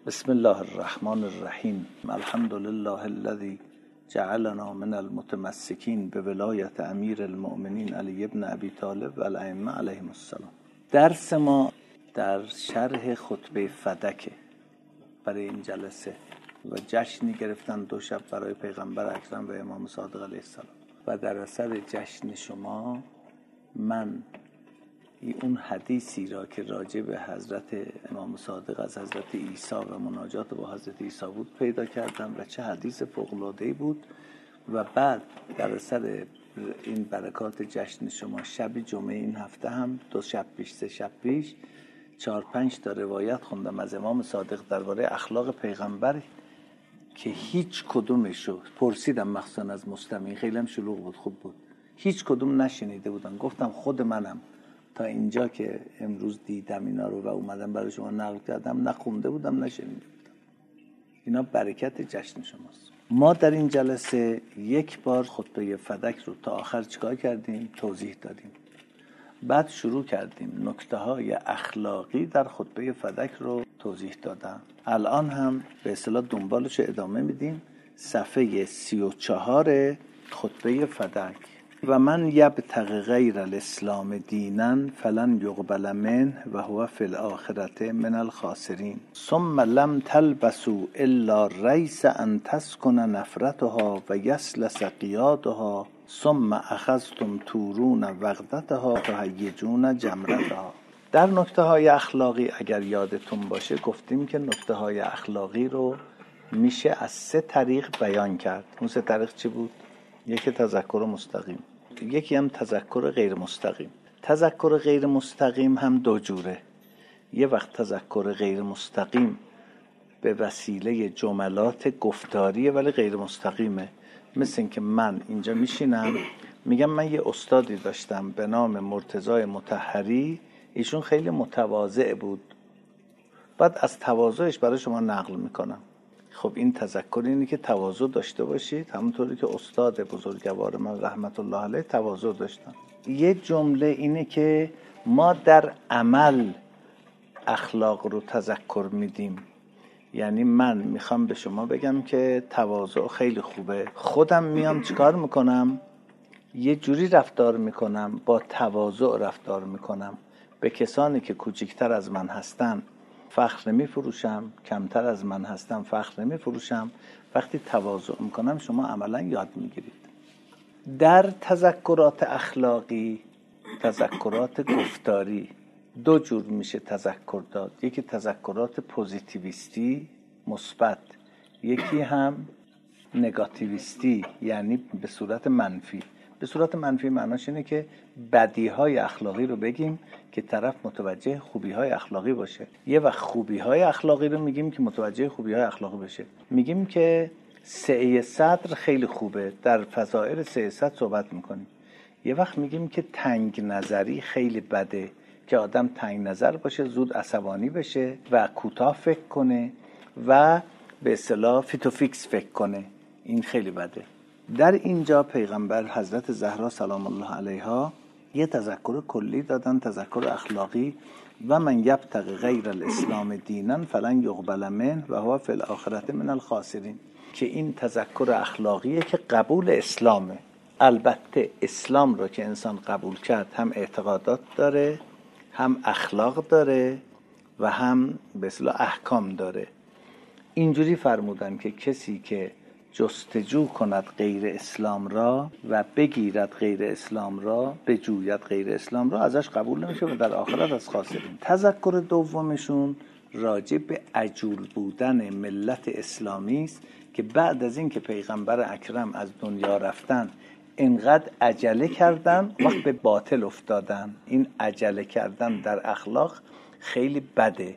بسم الله الرحمن الرحیم. الحمد لله الذي جعلنا من المتمسکین به ولایت امیر المؤمنین علی ابن ابی طالب و الائمه علیهم السلام. درس ما در شرح خطبه فدک برای این جلسه و جشنی گرفتن 2 شب برای پیغمبر اکرم و امام صادق علیه السلام و در اثر جشن شما من اون حدیثی را که راجع به حضرت امام صادق از حضرت عیسی و مناجات با حضرت عیسی بود پیدا کردم و چه حدیث فوق‌العاده‌ای بود. و بعد در اثر این برکات جشن شما شب جمعه این هفته هم 2 شب پیش 3 شب پیش 4-5 تا روایت خوندم از امام صادق درباره اخلاق پیغمبر که هیچ کدومشو پرسیدم، مخصوصا از مستمعین، خیلی هم شلوغ بود، خوب بود، هیچ کدوم نشنیده بودن. گفتم خود منم تا اینجا که امروز دیدم اینا رو و اومدم برای شما نقل کردم نخونده بودم، نشنیده بودم. اینا برکت جشن شماست. ما در این جلسه 1 بار خطبه فدک رو تا آخر چیکار کردیم؟ توضیح دادیم. بعد شروع کردیم نکته‌های اخلاقی در خطبه فدک رو توضیح دادم. الان هم به اصطلاح دنبالش ادامه میدیم. صفحه 34 خطبه فدک. و من یبتغ غیر الاسلام دینا فلن یقبل منه و هو فی الاخرة من الخاسرین ثم لم تلبسوا الا ریس ان تسکن نفرتها و یسلس قیادها ثم اخذتم تورون وغدتها تهیجون جمرتها. در نکته های اخلاقی اگر یادتون باشه گفتیم که نکته های اخلاقی رو میشه از 3 طریق بیان کرد. اون 3 طریق چی بود؟ یکی تذکر مستقیم، یکی هم تذکر غیر مستقیم. تذکر غیر مستقیم هم 2 جوره. یه وقت تذکر غیر مستقیم به وسیله جملات گفتاریه ولی غیر مستقیمه. مثل این که من اینجا میشینم میگم من یه استادی داشتم به نام مرتضی مطهری، ایشون خیلی متواضع بود، بعد از تواضعش برای شما نقل میکنم. خب این تذکر اینه که تواضع داشته باشید، همونطوری که استاد بزرگوار من رحمت الله علیه تواضع داشتن. یه جمله اینه که ما در عمل اخلاق رو تذکر میدیم. یعنی من میخوام به شما بگم که تواضع خیلی خوبه، خودم میام چیکار میکنم؟ یه جوری رفتار میکنم، با تواضع رفتار میکنم. به کسانی که کوچکتر از من هستن فخر نمی فروشم، کمتر از من هستم فخر نمی فروشم. وقتی تواضع میکنم شما عملا یاد میگیرید. در تذکرات اخلاقی، تذکرات گفتاری 2 جور میشه تذکر داد. یکی تذکرات پوزیتیویستی مثبت، یکی هم نگاتیویستی یعنی به صورت منفی. به صورت منفی معناش اینه که بدیهای اخلاقی رو بگیم که طرف متوجه خوبیهای اخلاقی باشه. یه وقت خوبیهای اخلاقی رو میگیم که متوجه خوبیهای اخلاقی بشه. میگیم که سعه صدر خیلی خوبه، در فضائل سعه صدر صحبت میکنیم. یه وقت میگیم که تنگ نظری خیلی بده، که آدم تنگ نظر باشه، زود عصبانی بشه و کوتاه فکر کنه و به اصطلاح فیتوفیکس فکر کنه. این خیلی بده. در اینجا پیغمبر حضرت زهرا سلام الله علیها یه تذکر کلی دادن، تذکر اخلاقی. و من یبتغ غیر الاسلام دینا فلن یقبل منه و هو فی الاخرة من الخاسرین، که این تذکر اخلاقیه که قبول اسلامه. البته اسلام رو که انسان قبول کرد هم اعتقادات داره، هم اخلاق داره و هم به اصطلاح احکام داره. اینجوری فرمودن که کسی که جستجو کند غیر اسلام را و بگیرد غیر اسلام را، بجوید غیر اسلام را، ازش قبول نمیشه و در آخرت از خاسرین. تذکر دومشون راجع به عجول بودن ملت اسلامی است که بعد از این که پیغمبر اکرم از دنیا رفتن اینقدر عجله کردن وقت به باطل افتادن. این عجله کردن در اخلاق خیلی بده.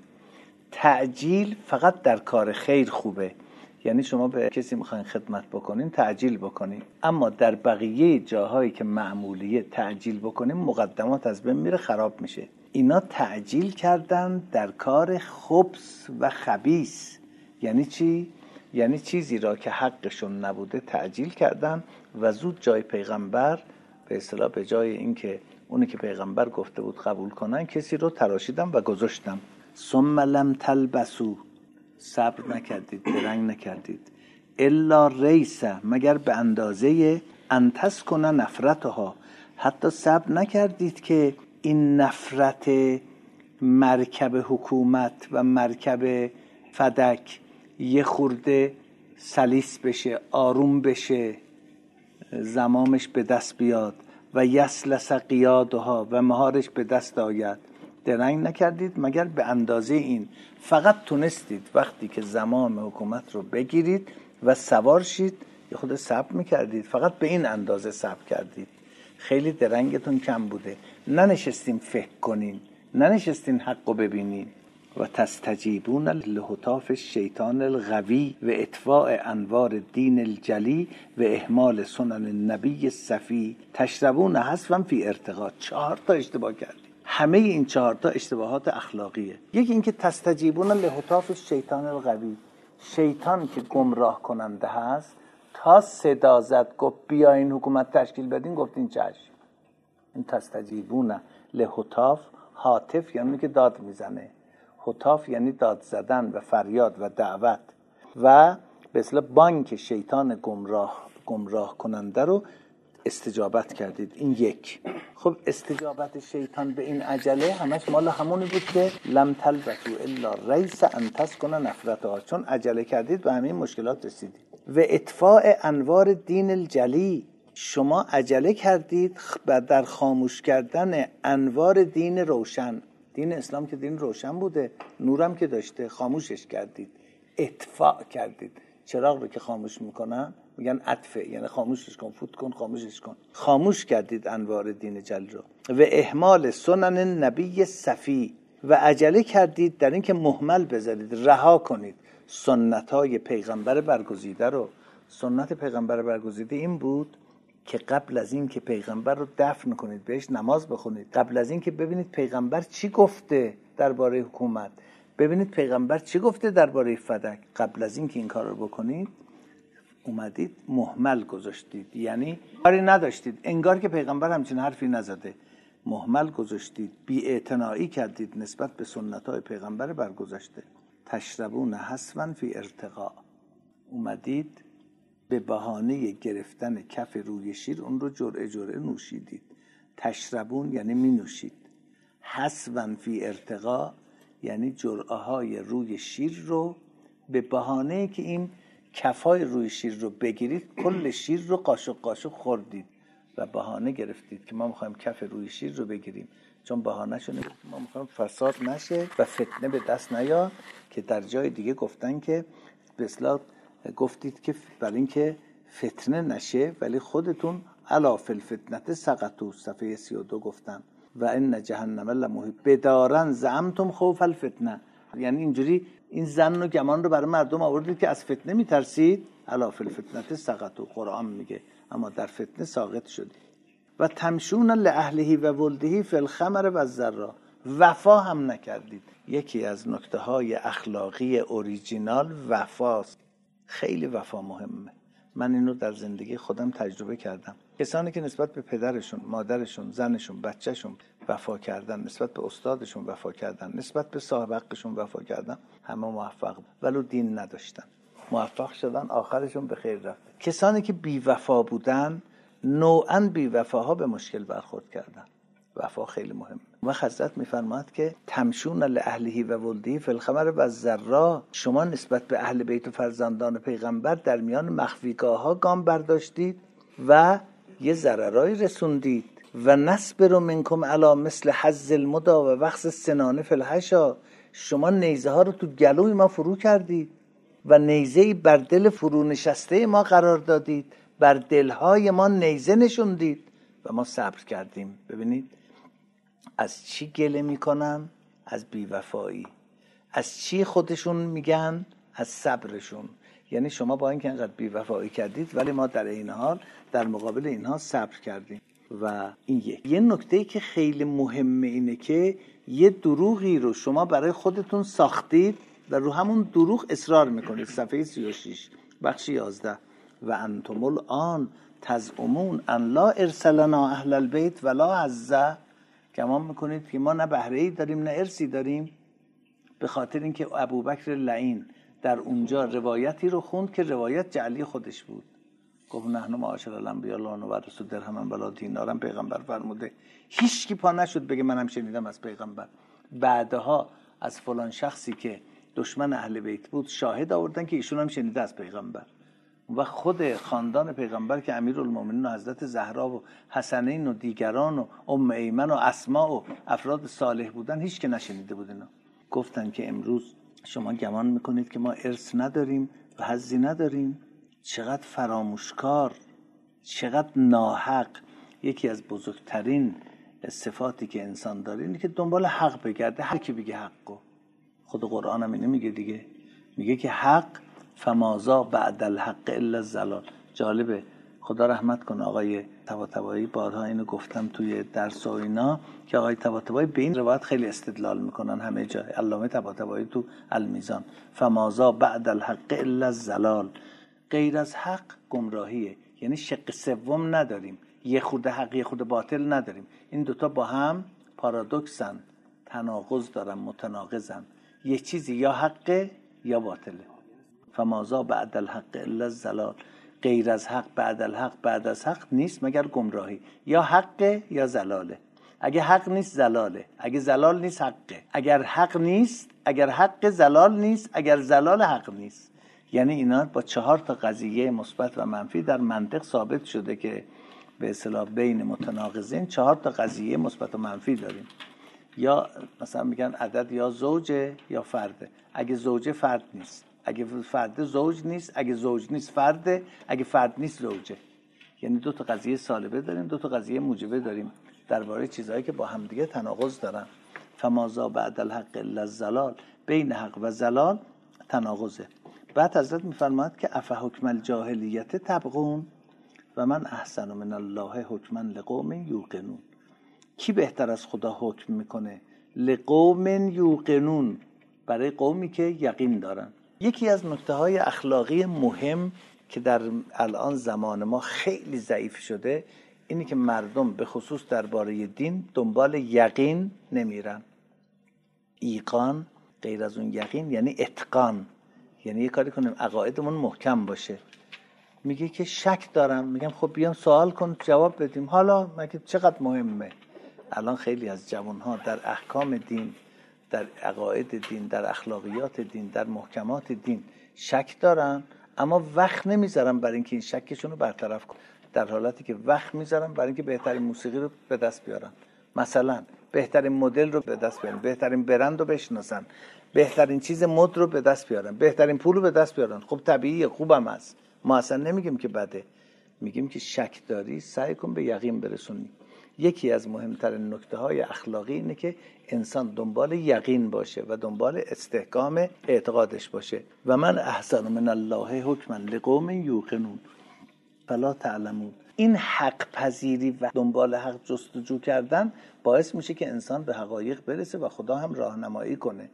تعجیل فقط در کار خیر خوبه، یعنی شما به کسی میخواین خدمت بکنین تعجیل بکنین، اما در بقیه جاهایی که معمولیه تعجیل بکنین مقدمات از بین میره، خراب میشه. اینا تعجیل کردن در کار خبث و خبیث. یعنی چی؟ یعنی چیزی را که حقشون نبوده تعجیل کردن و زود جای پیغمبر به اصطلاح به جای اینکه اونی که پیغمبر گفته بود قبول کنن کسی رو تراشیدن و گذاشتن. ثم لم تلبسوا صبر نکردید، درنگ نکردید. الا ریسه، مگر به اندازه ان تسکن نفرتها، حتی صبر نکردید که این نفرت مرکب حکومت و مرکب فدک یه خورده سلیس بشه، آروم بشه، زمامش به دست بیاد و یسلس قیادها و مهارش به دست آید. درنگ نکردید مگر به اندازه این. فقط تونستید وقتی که زمام حکومت رو بگیرید و سوار شید یه خود صبر میکردید، فقط به این اندازه صبر کردید. خیلی درنگتون کم بوده. ننشستین فکر کنین، ننشستین حقو ببینین. و تستجیبون لهتاف الشیطان الغوی و اطفاء انوار دین الجلی و اهمال سنن النبی الصفی تشربون حسوا فی ارتقا. 4 تا اشتباه کردید. همه این 4 تا اشتباهات اخلاقیه. یکی اینکه تستجیبون لهتاف الشیطان الغوی، شیطان که گمراه کننده هست تا صدا زد گفت بیاین حکومت تشکیل بدین، گفتین چشم. این تستجیبون لهتاف، هاتف یعنی که داد میزنه، هتاف یعنی داد زدن و فریاد و دعوت، و به اصطلاح بانک شیطان گمراه کننده رو استجابت کردید. این یک. خب استجابت شیطان به این عجله همش مال همونی بود که لم تلبثوا الا ریس ان تسکن نفرتها، چون عجله کردید به همین مشکلات رسیدید. و اطفاء انوار دین الجلی، شما عجله کردید در خاموش کردن انوار دین روشن. دین اسلام که دین روشن بوده، نورم که داشته، خاموشش کردید، اطفاء کردید. چراغ رو که خاموش میکنن میگن اطفه، یعنی خاموشش کن، فوت کن، خاموشش کن. خاموش کردید انوار دین جل رو. و اهمال سنن نبی صفی، و عجله کردید در این که مهمل بذارید، رها کنید سنت‌های پیغمبر برگزیده رو. سنت پیغمبر برگزیده این بود که قبل از این که پیغمبر رو دفن کنید بهش نماز بخونید، قبل از این که ببینید پیغمبر چی گفته درباره حکومت، ببینید پیغمبر چی گفته درباره فدک، قبل از این که این کار رو بکنید اومدید مهمل گذاشتید، یعنی کاری نداشتید، انگار که پیغمبر همچین حرفی نزده. مهمل گذاشتید، بی‌اعتنایی کردید نسبت به سنت‌های پیغمبر برگذشته. تشربون حسوا فی ارتقا، اومدید به بهانه گرفتن کف روی شیر اون رو جرعه جرعه نوشیدید. تشربون یعنی می نوشید، حسوا فی ارتقا یعنی جرعه های روی شیر رو به بهانه که این کفای روی شیر رو بگیرید کل شیر رو قاشق قاشق خوردید و بهانه گرفتید که ما میخوایم کف روی شیر رو بگیریم، چون بهانه شونه ما میخوایم فساد نشه و فتنه به دست نیاد. که در جای دیگه گفتن که به اصطلاح گفتید که برای اینکه فتنه نشه ولی خودتون الا فی الفتنه سقطوا، صفحه 32 گفتن و ان جهنم لمحیط بدارن زعمتم خوف الفتنه، یعنی اینجوری این ظن و گمان رو برای مردم آوردید که از فتنه میترسید. الا فی الفتنه سقطوا، قرآن میگه اما در فتنه ساقط شدید. و تمشون لاهله و ولده فی الخمر و الذره، وفا هم نکردید. یکی از نکته های اخلاقی اوریجینال وفاست. خیلی وفا مهمه. من اینو در زندگی خودم تجربه کردم. کسانی که نسبت به پدرشون، مادرشون، زنشون، بچهشون وفا کردن، نسبت به استادشون وفا کردن، نسبت به صاحب حقشون وفا کردن، همه موفق ولو دین نداشتن، موفق شدن، آخرشون به خیر رفت. کسانی که بی وفا بودن نوعاً بی وفاها به مشکل برخورد کردن. وفا خیلی مهمه. و حضرت میفرماد که تمشون لاهله و ولده فی الخمر و الذره، شما نسبت به اهل بیت و فرزندان پیغمبر در میان مخفیگاه‌ها گام برداشتید و یه ضررایی رسوندید. و نصبر منکم علی مثل حظ المدا و وخز السنان فی الحشا، شما نیزه ها رو تو گلوی ما فرو کردید و نیزه‌ای بر دل فرو نشسته ما قرار دادید، بر دلهای ما نیزه نشوندید و ما صبر کردیم. ببینید از چی گله میکنن؟ از بیوفایی. از چی خودشون میگن؟ از صبرشون. یعنی شما با اینکه انقدر بیوفایی کردید ولی ما در این حال در مقابل اینها صبر کردیم. و این یه نکته که خیلی مهمه اینه که یه دروغی رو شما برای خودتون ساختید و رو همون دروغ اصرار میکنید. صفحه 36 بخش 11 و انتم الان تزعمون ان لا ارسلنا اهل البیت ولا عزه، گمان میکنید که ما نه بهره‌ای داریم نه ارثی داریم، به خاطر اینکه ابوبکر لعین در اونجا روایتی رو خوند که روایت جعلی خودش بود. گفت نحن معاشر الانبیاء لا نورث درهما ولا دینارا، پیغمبر فرموده. هیچ کی پا نشد بگه منم شنیدم از پیغمبر. بعدها از فلان شخصی که دشمن اهل بیت بود شاهد آوردن که ایشون هم شنیده از پیغمبر. و خود خاندان پیغمبر که امیرالمومنین و حضرت زهرا و حسنین و دیگران و ام ایمن و اسماء و افراد صالح بودن، هیچ که نشنیده بود اینا. گفتن که امروز شما گمان میکنید که ما ارث نداریم و حظی نداریم؟ چقدر فراموشکار، چقدر ناحق. یکی از بزرگترین صفاتی که انسان داره اینه که دنبال حق بگرده. هر کی بگه حقو، خود قرآن هم اینه میگه دیگه، میگه که حق فمازا بعد الحق الا الضلال. جالبه، خدا رحمت کنه آقای طباطبایی، بارها اینو گفتم توی درس و اینا، که آقای طباطبایی به این روایت خیلی استدلال میکنن همه جا. علامه طباطبایی تو المیزان، فمازا بعد الحق الا الضلال، غیر از حق گمراهیه. یعنی شق سوم نداریم، یه خود حق یه خود باطل نداریم. این دوتا با هم پارادوکسن، تناقض دارن، متناقضن. یه چیزی یا حقه یا باطله. فمازا بعد الحق الا الضلال، غیر از حق بعد الحق بعد از حق نیست مگر گمراهی. یا حقه یا ضلاله. اگه حق نیست ضلاله، اگه ضلال نیست حقه. اگر حق نیست، اگر حق ضلال نیست، اگر ضلال حق نیست. یعنی اینا با 4 تا قضیه مثبت و منفی در منطق ثابت شده که به اصطلاح بین متناقضین 4 تا قضیه مثبت و منفی داریم. یا مثلا میگن عدد یا زوجه یا فرده. اگه زوجه فرد نیست، اگه فرد زوج نیست، اگه زوج نیست فرده، اگه فرد نیست زوجه. یعنی 2 تا قضیه سالبه داریم، 2 تا قضیه موجبه داریم درباره چیزهایی که با هم دیگه تناقض دارن. فمازا بعد الحق الا الضلال، بین حق و ضلال تناقضه. بعد حضرت میفرماید که افحکم الجاهلیت تبغون و من احسن من الله حکما لقوم یوقنون. کی بهتر از خدا حکم میکنه؟ لقوم یوقنون، برای قومی که یقین دارن. یکی از نکته‌های اخلاقی مهم که در الان زمان ما خیلی ضعیف شده اینی که مردم به خصوص درباره دین دنبال یقین نمیرن. ایقان غیر از اون یقین یعنی اتقان، یعنی یه کاری کنیم عقایدمون محکم باشه. میگه که شک دارم، میگم خب بیام سوال کن جواب بدیم. حالا مگه چقدر مهمه؟ الان خیلی از جوانها در احکام دین، در عقاید دین، در اخلاقیات دین، در محکمات دین شک دارن، اما وقت نمیذارن برای اینکه این شکشون رو برطرف کنن، در حالتی که وقت میذارن برای اینکه بهترین موسیقی رو به دست بیارن، مثلا بهترین مدل رو به دست بیارن، بهترین برند رو بشناسن، بهترین چیز مد رو به دست بیارن، بهترین پول رو به دست بیارن. خب طبیعیه، خوبم هست، ما اصلا نمیگیم که بده، میگیم که شک داری سعی کن به یقین برسونی. یکی از مهمترین نکته‌های اخلاقی اینه که انسان دنبال یقین باشه و دنبال استحکام اعتقادش باشه. و من احسن من الله حکما لقوم یوقنون فلا تعلمون. این حق پذیری و دنبال حق جستجو کردن باعث میشه که انسان به حقایق برسه و خدا هم راهنمایی کنه.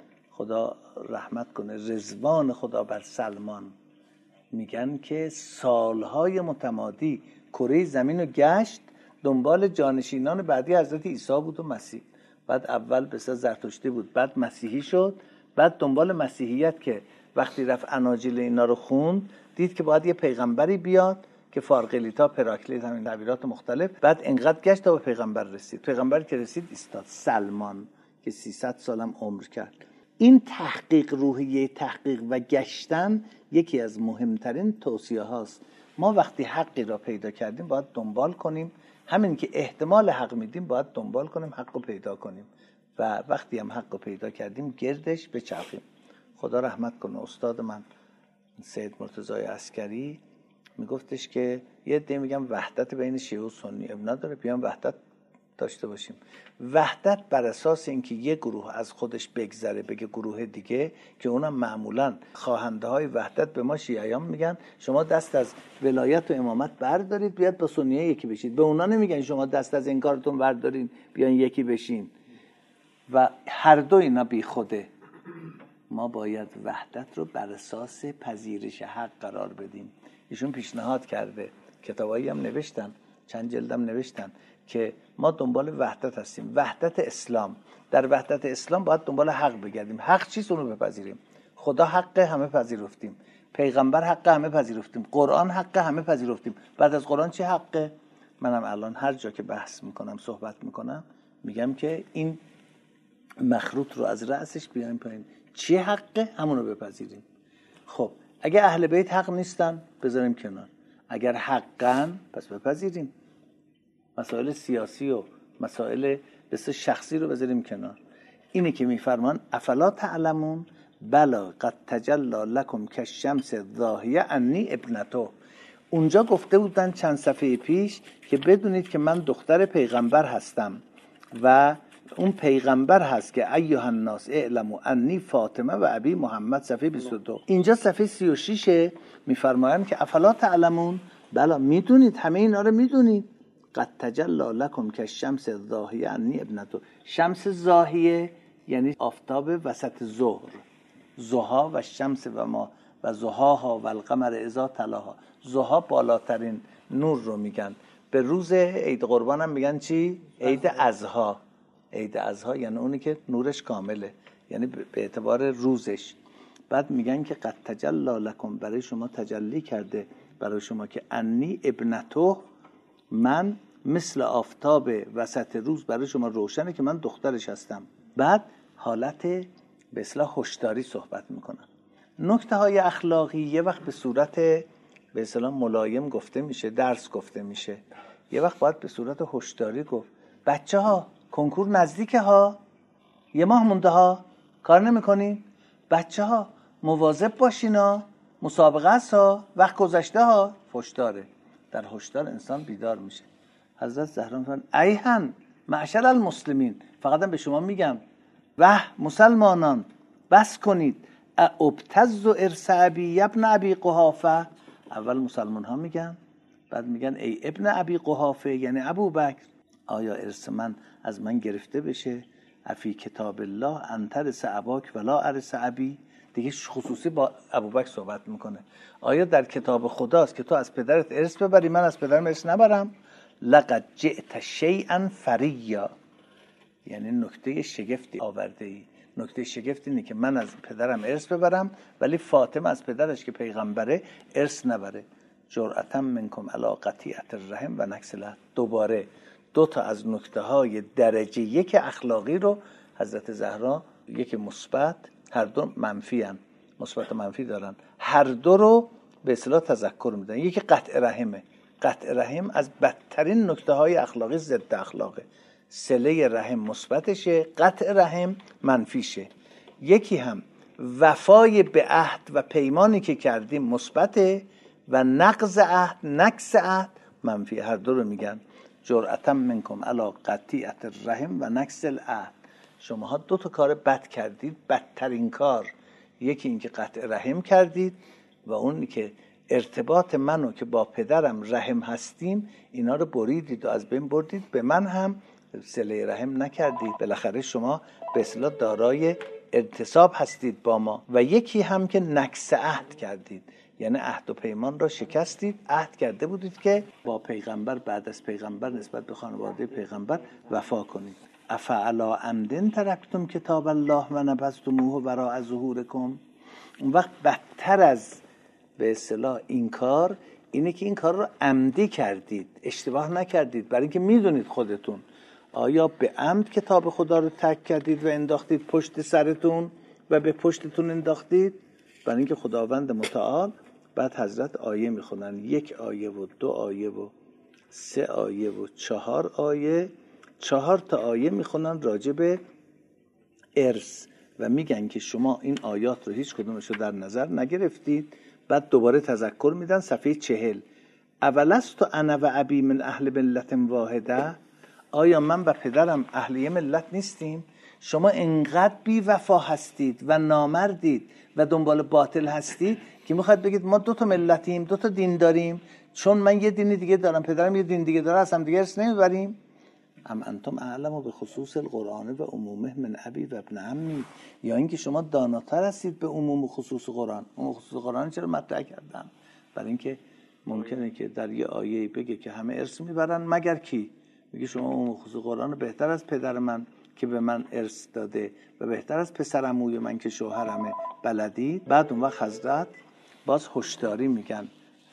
خدا رحمت کنه، رضوان خدا بر سلمان. میگن که سالهای متمادی کره زمین رو گشت دنبال جانشینان بعدی حضرت عیسی بود و مسیح. بعد اول به زرتشتی بود، بعد مسیحی شد، بعد دنبال مسیحیت که وقتی رفت اناجیل اینا رو خوند دید که باید یه پیغمبری بیاد که فارقلیتا، پراکلیت، همین تعبیرات مختلف. بعد انقدر گشت تا به پیغمبر رسید. پیغمبری که رسید ایستاد، سلمان، که 300 سالم عمر کرد. این تحقیق، روحیه تحقیق و گشتن یکی از مهمترین توصیه هاست. ما وقتی حقی را پیدا کردیم باید دنبال کنیم، همین که احتمال حق میدیم باید دنبال کنیم حق رو پیدا کنیم و وقتی هم حق رو پیدا کردیم گردش بچرخیم. خدا رحمت کنه استاد من سید مرتضی عسکری میگفتش که یه عده میگم وحدت بین شیعه و سنی اب نداره، بیان وحدت داشته باشیم. وحدت بر اساس اینکه یه گروه از خودش بگذره بگه گروه دیگه، که اونم معمولا خواهنده های وحدت به ما شیعیان میگن شما دست از ولایت و امامت بردارید بیاد با سنیه یکی بشید. به اونا نمیگن شما دست از انکارتون بردارین بیان یکی بشین. و هر دو اینا بی خوده. ما باید وحدت رو بر اساس پذیرش حق قرار بدیم. ایشون پیشنهاد کرده، کتابایی هم نوشتن، چند جلدم نوشتن که ما دنبال وحدت هستیم، وحدت اسلام. در وحدت اسلام باید دنبال حق بگردیم. حق چیست اونو بپذیریم. خدا حق همه پذیرفتیم، پیغمبر حق همه پذیرفتیم، قرآن حق همه پذیرفتیم. بعد از قرآن چه حقه؟ منم الان هر جا که بحث میکنم صحبت میکنم میگم که این مخروط رو از رأسش بیاریم پایین. چی حقه؟ همونو بپذیریم. خب اگه اهل بیت حق نیستن بذاریم کنار، اگر حقن پس بپذیریم. مسائل سیاسی و مسائل بس شخصی رو بذاریم کنار. اینه که میفرمان افلا تعلمون بلا قد تجلی لکم کالشمس الضاحیه انی ابنته. اونجا گفته بودن چند صفحه پیش که بدونید که من دختر پیغمبر هستم و اون پیغمبر هست که ایها الناس اعلموا انی فاطمه و ابی محمد، صفحه 22. اینجا صفحه 36 میفرمایند که افلا تعلمون، بلا میدونید، همه اینا رو میدونید. قد تجلی لکم کالشمس الضاحیه انی ابنته. شمس ضاحیه یعنی آفتاب وسط ظهر، ضحا و شمس و ما و ضحاها و القمر اذا تلاها. ضحا بالاترین نور رو میگن. به روز عید قربان هم میگن چی؟ عید اضحی. عید اضحی یعنی اونی که نورش کامله، یعنی به اعتبار روزش. بعد میگن که قد تجلی لکم، برای شما تجلی کرده، برای شما که انی ابنته، من مثل آفتاب وسط روز برای شما روشنه که من دخترش هستم. بعد حالت به اصطلاح هشداری صحبت میکنن. نکته های اخلاقی یه وقت به صورت به اصطلاح ملایم گفته میشه، درس گفته میشه، یه وقت باید به صورت هشداری گفت. بچه ها کنکور نزدیکه ها، یه ماه مونده ها، کار نمیکنین؟ بچه ها مواظب باشین ها، مسابقه است ها، وقت گذشته ها. هشداره. در هشدار انسان بیدار میشه. حضرت زهرا میگن ایهن معشر المسلمین، فقط به شما میگم مسلمانان بس کنید، ابتز ارث ابی ابن ابی قحافه. اول مسلمان ها میگن، بعد میگن ای ابن ابی قحافه یعنی ابوبکر، آیا ارث من از من گرفته بشه؟ افی کتاب الله انترس اباک ولا ارث ابی. دیگه خصوصی با ابوبکر صحبت میکنه. آیا در کتاب خداست که تو از پدرت ارث ببری، من از پدرم ارث نبرم؟ لقد جئت شیئا فریا، یعنی نکته شگفتی آورده ای. نکته شگفتی اینه که من از پدرم ارث ببرم ولی فاطمه از پدرش که پیغمبره ارث نبره. جرأتا منکم علی قطیعة الرحم و نکس العهد. دوباره دو تا از نکته های درجه یک اخلاقی رو حضرت زهرا، یک مثبت، هر دو منفی هم، مثبت و منفی دارن، هر دو رو به اصطلاح تذکر میدن. یکی قطع رحمه. قطع رحم از بدترین نکته های اخلاقی ضد اخلاقه. صله رحم مثبتشه، قطع رحم منفیشه. یکی هم وفای به عهد و پیمانی که کردیم مثبته و نقض عهد، نکس عهد منفی. هر دو رو میگن جرأتا منکم علی قطیعة الرحم و نکس العهد. شماها دو تا کار بد کردید، بدترین کار. یکی این که قطع رحم کردید و اون که ارتباط منو که با پدرم رحم هستیم اینا رو بریدید و از بین بردید، به من هم صله رحم نکردید. بالاخره شما به اصطلاح دارای انتصاب هستید با ما. و یکی هم که نکس عهد کردید، یعنی عهد و پیمان را شکستید. عهد کرده بودید که با پیغمبر، بعد از پیغمبر نسبت به خانواده پیغمبر وفا کنید. افعلا عمدن ترکتم کتاب الله و نبذتموه وراء ظهورکم. اون وقت بدتر از به اصطلاح این کار اینه که این کار رو عمدی کردید، اشتباه نکردید، برای اینکه میدونید خودتون. آیا به عمد کتاب خدا رو ترک کردید و انداختید پشت سرتون و به پشتتون انداختید؟ برای اینکه خداوند متعال بعد حضرت آیه میخونن، 1 آیه و 2 آیه و 3 آیه و 4 آیه، 4 تا آیه میخونن راجع به ارث و میگن که شما این آیات رو هیچ کدومش رو در نظر نگرفتید. بعد دوباره تذکر میدن صفحه 40. اولست انا و ابی من اهل ملت واحده. آیا من و پدرم اهل یه ملت نیستیم؟ شما انقدر بی وفا هستید و نامردید و دنبال باطل هستید که میخواد بگید ما 2 تا ملتیم، 2 تا دین داریم، چون من یه دین دیگه دارم، پدرم یه دین دیگه داره، از هم دیگه ارث نمیبریم. ام انتم اعلم به خصوص القرآن و عمومه من ابی و ابن عمی. یا اینکه شما داناتر هستید به عموم و خصوص قرآن. عموم و خصوص قرآن چرا مطرح کردن؟ برای اینکه ممکنه که در یه آیه بگه که همه ارث میبرن مگر کی؟ میگه شما عموم و خصوص قرآن بهتر از پدر من که به من ارث داده و بهتر از پسر عموی من که شوهرمه بلدید. بعد اون وقت حضرت باز هشداری میگن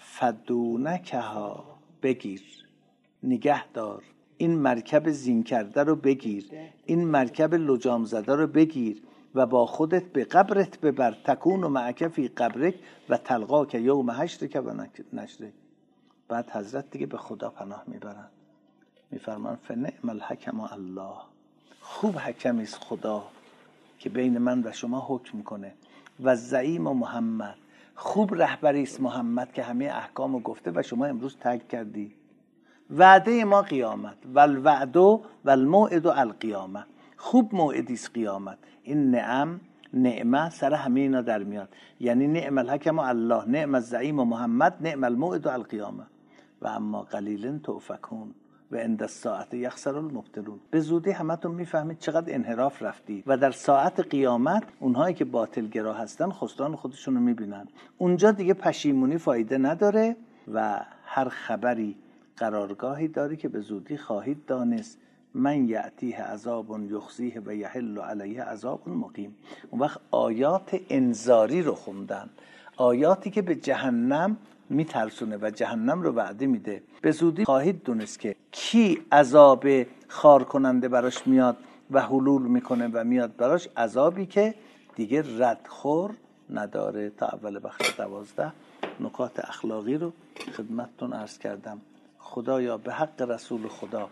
فدونکها، بگیر، نگه دار، این مرکب زین کرده رو بگیر، این مرکب لجام زده رو بگیر و با خودت به قبرت ببر، تکون و معک فی قبرک و تلقا که یوم حشرک و نشرک. بعد حضرت دیگه به خدا پناه میبرن، میفرمان فنعم الحکم الله، خوب حکمی است خدا که بین من و شما حکم کنه، و زعیم و محمد، خوب رهبری است محمد که همه احکامو گفته و شما امروز ترک کردی. وعده ما قیامت، والوعد والموعد القیامه، خوب موعدی است قیامت. این نعمه سر همه اینا در میاد، یعنی نعم الحکم الله، نعم الزعیم و محمد، نعم الموعد القیامه. و اما قلیل تؤفکون و عند الساعه یخسر المبطلون. به زودی همتون میفهمید چقدر انحراف رفتی و در ساعت قیامت اونهایی که باطلگرا هستن خسران خودشونو میبینن. اونجا دیگه پشیمونی فایده نداره و هر خبری قرارگاهی داری که به زودی خواهید دانست. من یأتیه عذاب یخزیه و یحل علیه عذاب مقیم. اون وقت آیات انذاری رو خوندن، آیاتی که به جهنم میترسونه و جهنم رو وعده میده. به زودی خواهید دونست که کی عذاب خار کننده براش میاد و حلول میکنه و میاد براش عذابی که دیگه ردخور نداره. تا اول بخش 12 نکات اخلاقی رو خدمتتون عرض کردم. خدایا به حق رسول خدا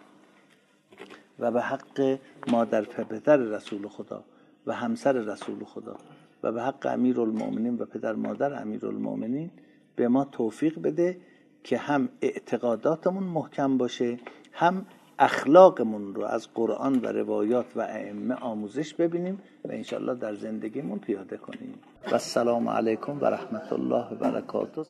و به حق مادر پدر رسول خدا و همسر رسول خدا و به حق امیرالمؤمنین و پدر مادر امیرالمؤمنین به ما توفیق بده که هم اعتقاداتمون محکم باشه، هم اخلاقمون رو از قرآن و روایات و ائمه آموزش ببینیم و انشالله در زندگیمون پیاده کنیم. و السلام علیکم و رحمت الله و برکاته.